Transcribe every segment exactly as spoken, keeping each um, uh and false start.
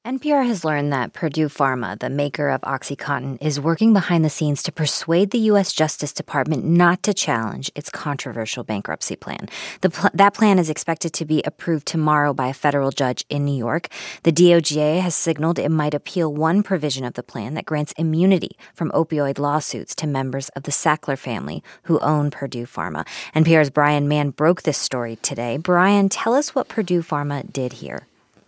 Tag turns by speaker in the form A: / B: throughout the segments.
A: N P R has learned that Purdue Pharma, the maker of OxyContin, is working behind the scenes to persuade the U S Justice Department not to challenge its controversial bankruptcy plan. The pl- that plan is expected to be approved tomorrow by a federal judge in New York. The D O J has signaled it might appeal one provision of the plan that grants immunity from opioid lawsuits to members of the Sackler family who own Purdue Pharma. N P R's Brian Mann broke this story today. Brian, tell us what Purdue Pharma did here.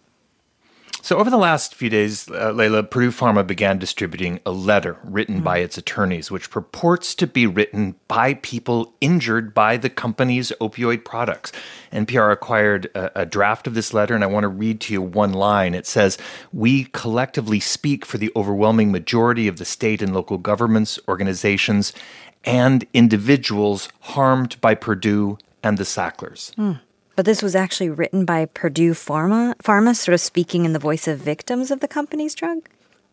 B: So over the last few days, uh, Layla, Purdue Pharma began distributing a letter written mm-hmm. by its attorneys, which purports to be written by people injured by the company's opioid products. N P R acquired a, a draft of this letter, and I want to read to you one line. It says, "We collectively speak for the overwhelming majority of the state and local governments, organizations, and individuals harmed by Purdue and the Sacklers." Mm.
A: But this was actually written by Purdue Pharma, Pharma, sort of speaking in the voice of victims of the company's drug?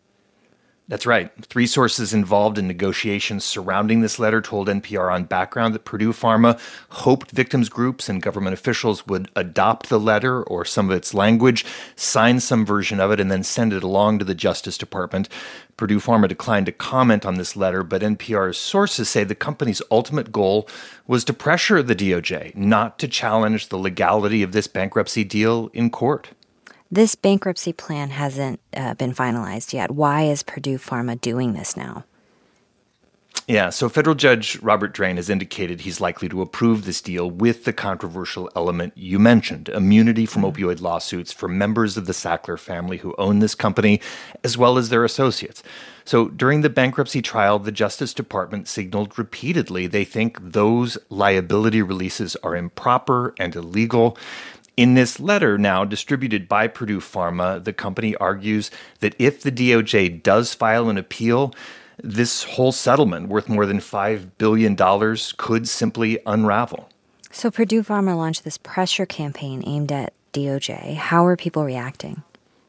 B: That's right. Three sources involved in negotiations surrounding this letter told N P R on Background that Purdue Pharma hoped victims groups and government officials would adopt the letter or some of its language, sign some version of it, and then send it along to the Justice Department. Purdue Pharma declined to comment on this letter, but N P R's sources say the company's ultimate goal was to pressure the D O J not to challenge the legality of this bankruptcy deal in court.
A: This bankruptcy plan hasn't uh, been finalized yet. Why is Purdue Pharma doing this now?
B: Yeah, so federal judge Robert Drain has indicated he's likely to approve this deal with the controversial element you mentioned, immunity from mm-hmm. opioid lawsuits for members of the Sackler family who own this company, as well as their associates. So during the bankruptcy trial, the Justice Department signaled repeatedly they think those liability releases are improper and illegal. In this letter now distributed by Purdue Pharma, the company argues that if the D O J does file an appeal, this whole settlement, worth more than five billion dollars, could simply unravel.
A: So Purdue Pharma launched this pressure campaign aimed at D O J. How are people reacting?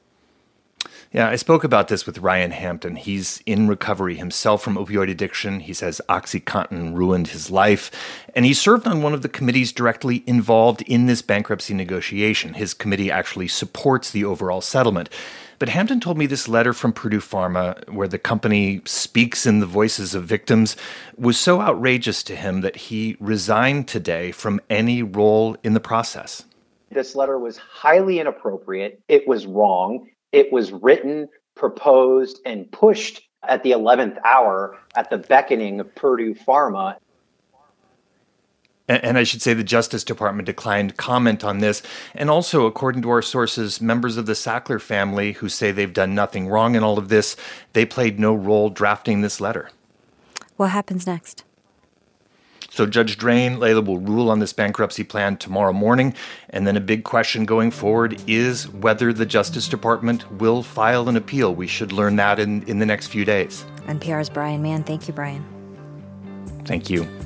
B: Yeah, I spoke about this with Ryan Hampton. He's in recovery himself from opioid addiction. He says OxyContin ruined his life. And he served on one of the committees directly involved in this bankruptcy negotiation. His committee actually supports the overall settlement. But Hampton told me this letter from Purdue Pharma, where the company speaks in the voices of victims, was so outrageous to him that he resigned today from any role in the process.
C: This letter was highly inappropriate. It was wrong. It was written, proposed, and pushed at the eleventh hour at the beckoning of Purdue Pharma.
B: And, and I should say the Justice Department declined comment on this. And also, according to our sources, members of the Sackler family who say they've done nothing wrong in all of this, they played no role drafting this letter.
A: What happens next?
B: So Judge Drain, Layla, will rule on this bankruptcy plan tomorrow morning. And then a big question going forward is whether the Justice Department will file an appeal. We should learn that in, in the next few days.
A: N P R's Brian Mann. Thank you, Brian.
B: Thank you.